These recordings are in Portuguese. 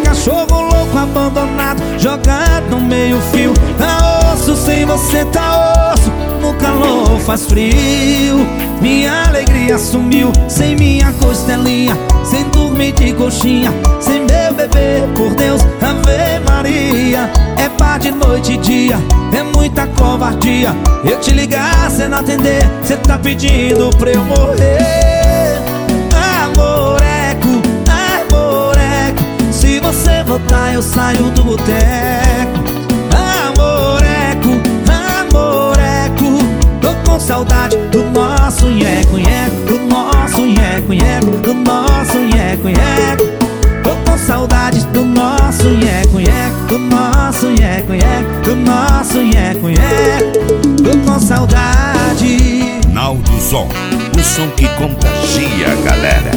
cachorro louco abandonado, jogado no meio fio. Tá osso, sem você tá osso, no calor faz frio. Minha alegria sumiu, sem minha costelinha, sem dormir de coxinha, sem meu bebê, por Deus, Ave Maria. É par de noite e dia, é muita covardia. Eu te ligar, cê não atender, cê tá pedindo pra eu morrer. Amoreco, amoreco, se você voltar eu saio do boteco. Amoreco, amoreco, tô com saudade do nosso nheco-nheco, do nosso nheco-nheco, do nosso nheco-nheco. Tô com saudades do nosso nheco-nheco, do nosso nheco-nheco, do nosso nheco-nheco. Tô com saudade. Naldo Som, o som que contagia a galera.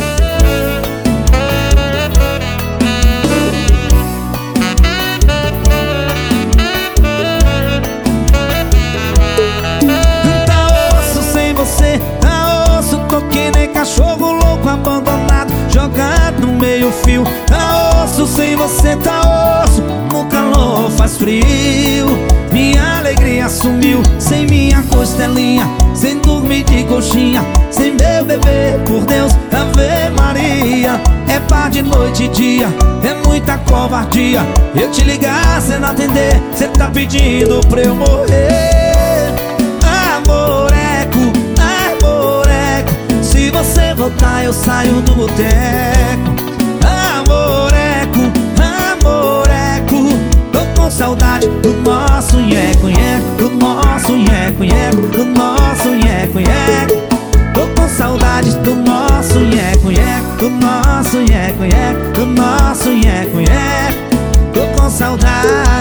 Tá osso, sem você tá osso, tô que nem cachorro louco abandonado, jogado no meio fio. Tá osso, sem você tá osso, no calor faz frio. Minha alegria sumiu, sem minha costelinha, sem dormir de coxinha, sem meu bebê, por Deus, Ave Maria. É par de noite e dia, é muita covardia. Eu te ligar, cê não atender, cê tá pedindo pra eu morrer. Amoreco, amoreco, se você voltar eu saio do boteco. Amoreco, amoreco, tô com saudade do nosso nheco-nheco, do nosso nheco-nheco, do nosso nheco-nheco. Tô com saudades do nosso nheco-nheco, do nosso nheco-nheco, do nosso nheco-nheco. Tô com saudade.